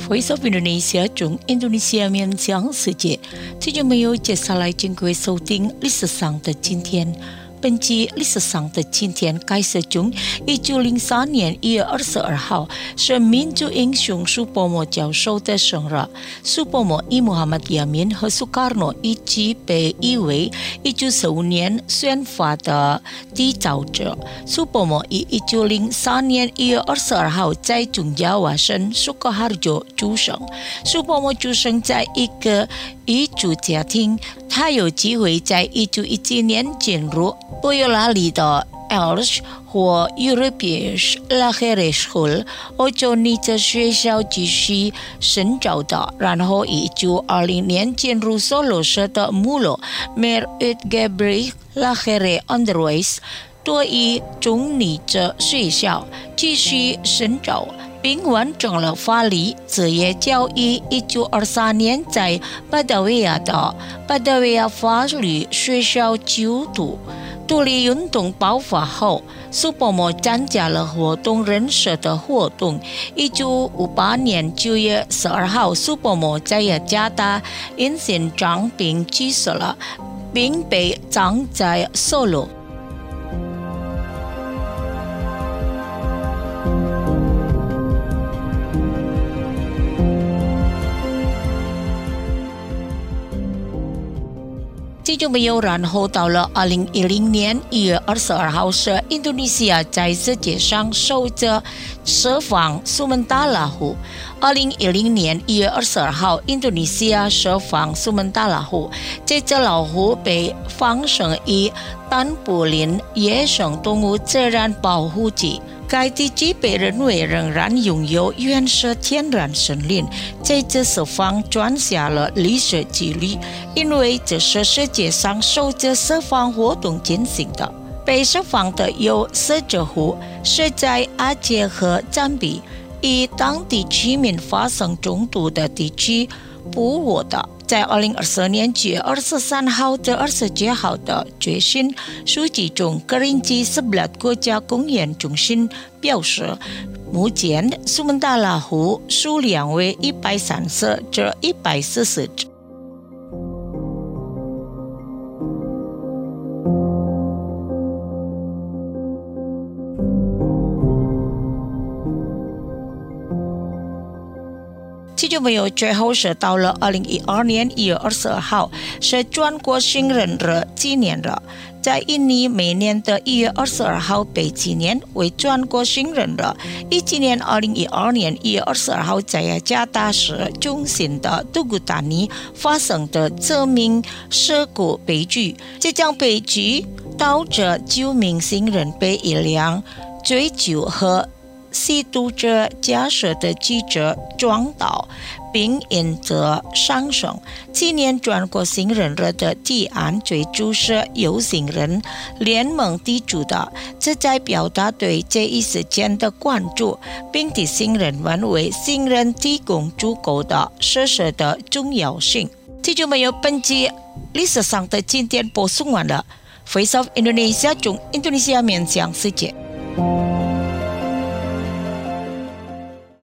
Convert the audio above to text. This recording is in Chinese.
Voice of Indonesia 中印度尼西亚面向世界，这就没有接下来经过收听历史上的今天。本集历史上的今天开始中，1903年1月22号是民族英雄苏波莫教授的生日。苏波莫与穆罕默德亚明和苏卡诺一起被誉为1915年宪法的缔造者。苏波莫于1903年1月22号在中亚瓦省苏卡哈尔州出生。苏波莫出生在一个彝族家庭，他有机会在1917年进入波尤拉里的 Elsh 或 European Lahore School 欧洲女子学校继续深造的，然后1920年进入索罗市的穆洛 Mer Gabriel Lahore Underways 多一中女子学校继续深造，并完成了法律职业教育。1923年在巴达维亚的巴达维亚法律学校就读。独立运动爆发后，苏波莫参加了活动人社的活动。1958年9月12号，苏波莫在雅加达因心脏病去世了，并被葬在索罗。这就没有然后到了2010年1月22号是印度尼西亚在世界上首次释放苏门答腊湖。2010年1月22号，印度尼西亚释放苏门答腊湖。这只老虎被放生于丹布林野生动物自然保护区。该地区被认为仍然拥有原始天然森林，这次释放创下了历史纪录，因为这是世界上首次释放活动进行的。被释放的有4只虎，是在阿杰和赞比与当地居民发生冲突的地区捕获的。在2024年9月23号至27号的最新数据中，格林基11国家公园中心表示，目前苏门答腊湖数量为130至140只。这就没有最后是到了2012年1月22号，是全国新人日纪念日。在印尼每年的1月22号被纪念为全国新人日，以纪念2012年1月22号在雅加达市中心的杜古达尼发生的致命事故悲剧。这场悲剧导致9名新人被一辆追究和吸毒者驾驶的汽车撞倒，并因此伤伤。纪念全国新人日的提案最初是由新人联盟提出的，这在表达对这一事件的关注，并替新人们为新人提供足够的设施的重要性。这就没有本集历史上的今天播送完了。Voice of Indonesia 中印度尼西亚面向世界。